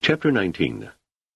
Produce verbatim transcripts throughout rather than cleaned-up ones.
Chapter nineteen.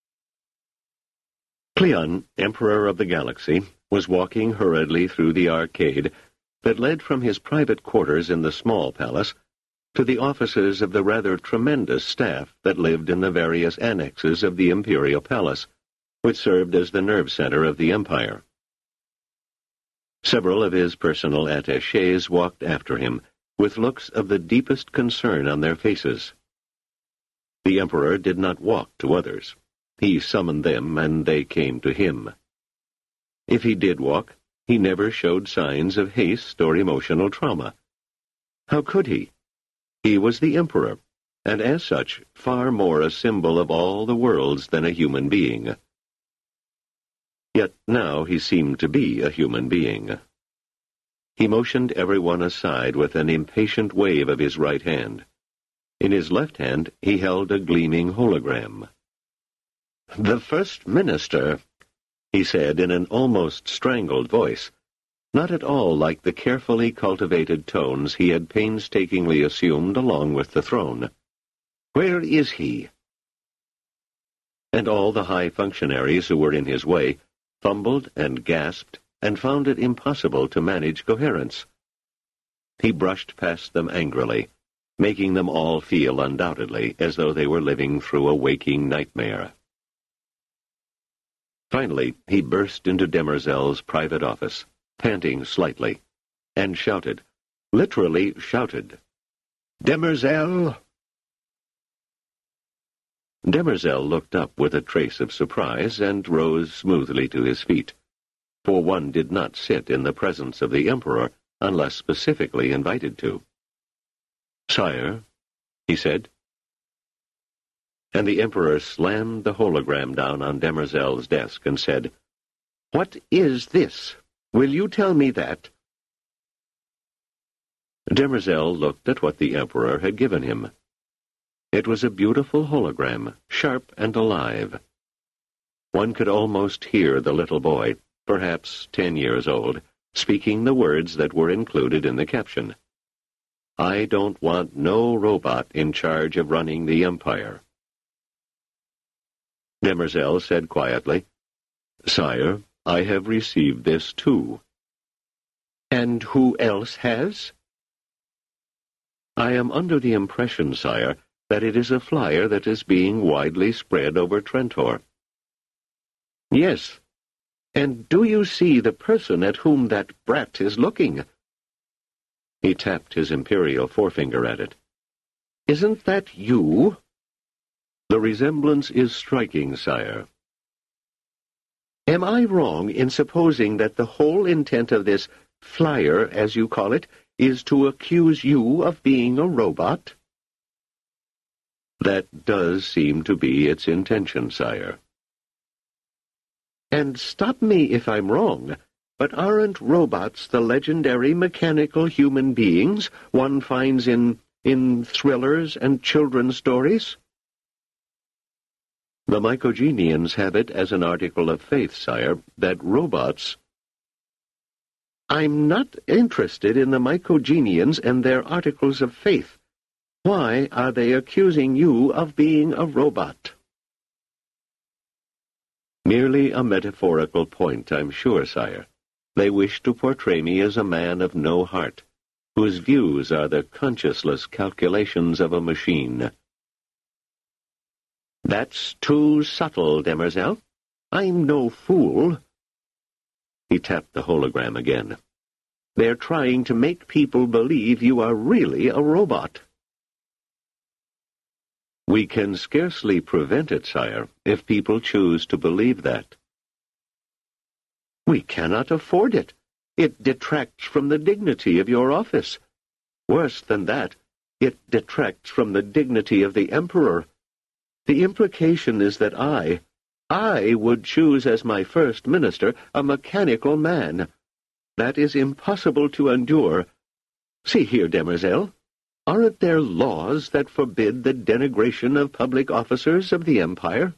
Cleon, Emperor of the Galaxy, was walking hurriedly through the arcade that led from his private quarters in the small palace to the offices of the rather tremendous staff that lived in the various annexes of the Imperial Palace, which served as the nerve center of the Empire. Several of his personal attachés walked after him, with looks of the deepest concern on their faces. The Emperor did not walk to others. He summoned them, and they came to him. If he did walk, he never showed signs of haste or emotional trauma. How could he? He was the Emperor, and as such, far more a symbol of all the worlds than a human being. Yet now he seemed to be a human being. He motioned everyone aside with an impatient wave of his right hand. In his left hand he held a gleaming hologram. "The First Minister," he said in an almost strangled voice, not at all like the carefully cultivated tones he had painstakingly assumed along with the throne. "Where is he?" And all the high functionaries who were in his way fumbled and gasped and found it impossible to manage coherence. He brushed past them angrily, making them all feel undoubtedly as though they were living through a waking nightmare. Finally, he burst into Demerzel's private office, panting slightly, and shouted, literally shouted, "Demerzel!" Demerzel looked up with a trace of surprise and rose smoothly to his feet, for one did not sit in the presence of the Emperor unless specifically invited to. "Sire," he said. And the Emperor slammed the hologram down on Demerzel's desk and said, "What is this? Will you tell me that?" Demerzel looked at what the Emperor had given him. It was a beautiful hologram, sharp and alive. One could almost hear the little boy, perhaps ten years old, speaking the words that were included in the caption. "I don't want no robot in charge of running the Empire." Demerzel said quietly, "Sire, I have received this too." "And who else has?" "I am under the impression, sire, that it is a flyer that is being widely spread over Trentor." "Yes. And do you see the person at whom that brat is looking?" He tapped his imperial forefinger at it. "Isn't that you?" "The resemblance is striking, sire." "Am I wrong in supposing that the whole intent of this flyer, as you call it, is to accuse you of being a robot?" "That does seem to be its intention, sire." "And stop me if I'm wrong, but aren't robots the legendary mechanical human beings one finds in, in thrillers and children's stories?" "The Mycogenians have it as an article of faith, sire, that robots—" "I'm not interested in the Mycogenians and their articles of faith. Why are they accusing you of being a robot?" "Merely a metaphorical point, I'm sure, sire. They wish to portray me as a man of no heart, whose views are the conscienceless calculations of a machine." "That's too subtle, Demerzel. I'm no fool." He tapped the hologram again. "They're trying to make people believe you are really a robot." "We can scarcely prevent it, sire, if people choose to believe that." "We cannot afford it. It detracts from the dignity of your office. Worse than that, it detracts from the dignity of the Emperor. The implication is that I, I would choose as my first minister a mechanical man. That is impossible to endure. See here, Demerzel. Aren't there laws that forbid the denigration of public officers of the Empire?"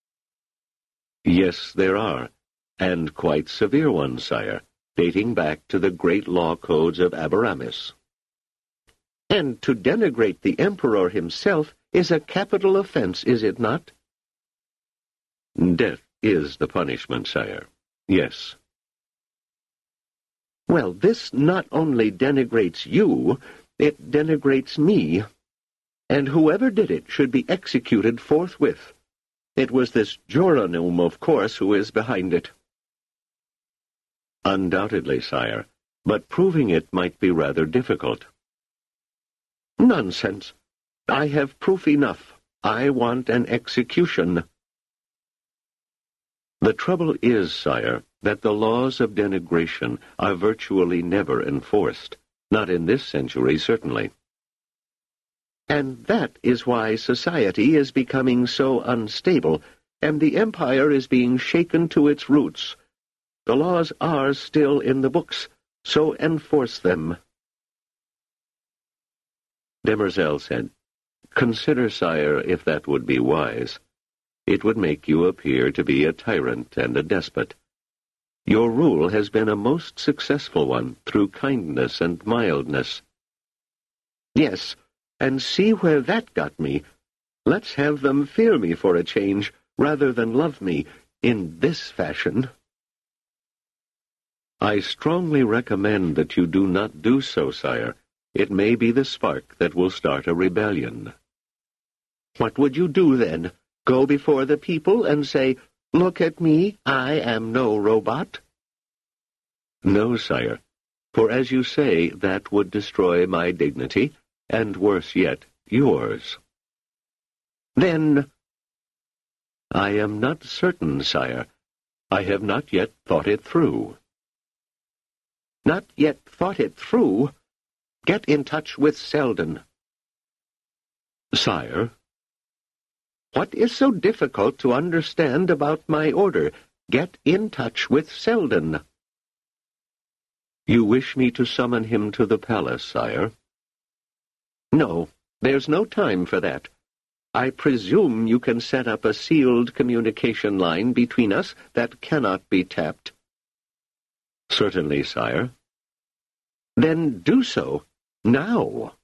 "Yes, there are, and quite severe ones, sire, dating back to the great law codes of Aberamis." "And to denigrate the Emperor himself is a capital offense, is it not?" Death is the punishment, sire. Yes. Well, this not only denigrates you, it denigrates me. And whoever did it should be executed forthwith. It was this Joranim, of course, who is behind it. Undoubtedly, sire, but proving it might be rather difficult. Nonsense. I have proof enough. I want an execution. The trouble is, sire, that the laws of denigration are virtually never enforced. Not in this century, certainly. And that is why society is becoming so unstable, and the empire is being shaken to its roots. The laws are still in the books, so enforce them. Demerzel said, Consider, sire, if that would be wise. It would make you appear to be a tyrant and a despot. Your rule has been a most successful one, through kindness and mildness. Yes, and see where that got me. Let's have them fear me for a change, rather than love me in this fashion. I strongly recommend that you do not do so, sire. It may be the spark that will start a rebellion. What would you do then? Go before the people and say, Look at me, I am no robot? No, sire, for as you say, that would destroy my dignity, and worse yet, yours. Then, I am not certain, sire. I have not yet thought it through. Not yet thought it through? Get in touch with Selden. Sire? What is so difficult to understand about my order? Get in touch with Selden. You wish me to summon him to the palace, sire? No, there's no time for that. I presume you can set up a sealed communication line between us that cannot be tapped. Certainly, sire. Then do so, now.